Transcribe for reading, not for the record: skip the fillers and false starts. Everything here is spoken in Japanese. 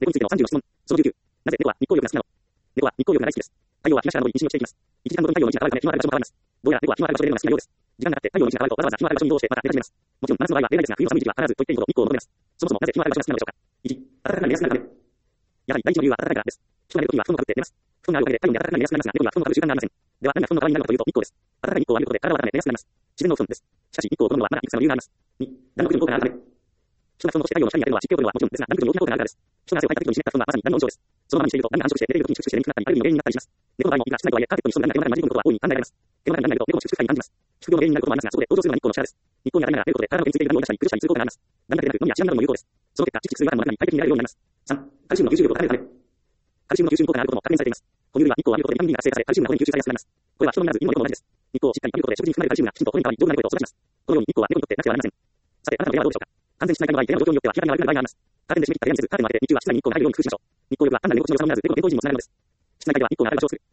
猫についての34質問。その19。なぜ猫は日光浴が好きなの？猫は日光浴が大好きです。太陽は東からの日にしていきます。1時間ごとに太陽の位置が変わるため日の当たる場所も変わります。どうやら猫は日の当たる場所で寝るのが好きなようです。時間が経って太陽の位置が変わるとわざわざ日の当たる場所に移動してまた寝始めます。もちろん真夏の場合は例外ですが冬の寒い時期は必ずと言っていいほど日光を求めます。そもそもなぜ日の当たる場所が好きなのでしょうか。1、暖かくなりやすくなるため。やはり第一の理由は暖かいからです。人が寝るときは布団をかぶって寝ます。布団があるおかげで太陽に暖かくなりやすくなりますが、猫には布団をかぶる習慣がありません。では何が布団の代わりになるのかというと日光です。暖かい日光を浴びることで体を温め寝やすくなります。自然の布団です。しかし日光を好むのはまだいくつかの理由があります。2、暖の駆除に効果があるため。人が布団として太陽の下に当てるのは湿気を取るのはもちろんですが、暖の駆除に大きな効果があるからです。人が汗をかいた適度に湿った布団はまさに暖の温床です。そのままにしていると暖が繁殖して寝ているときに粛々して寝にくくなったり、アレルギーの原因になったりします。猫の場合も息が少ないとはいえ、カーペットに潜む暖が手の中に混じり込むことは大いに考えられます。手の中に何がいると猫も粛々感に感じます。宿病の原因になることもありますが、そこで登場するのは日光の力です。日光に当たりながら出ることで体の毛についている暖を出したり、苦ししたりする効果があります。暖だけでなく、飲みや血管なども有効です。その結果、チクチクする違和感もなくなり、快適に寝られるようになります。3、カルシウムの吸収量を高めるため。カルシウムの吸収に効果があることも確認されています。哺乳類は日光を浴びることでビタミン D が活性化され、カルシウムが骨に吸収されやすくなります。これは人のみならず犬も猫も同じです。日光をしっかり浴びることで食事に含まれるカルシウムがきちんと骨に変わり、丈夫な猫へと育ちます。このように日光は猫にとってなくてはなりません。さて、あなたの部屋はどうでしょうか。完全に室内化の場合、部屋の状況によっては日当たりが悪くなる場合があります。カーテンで閉め切った部屋にせず、カーテンを開けて日中は室内に日光が入るように工夫しましょう。日光浴は単なる寝心地の良さを生み出す猫の健康にもつながるのです。室内化では日光が当たる場所を作る。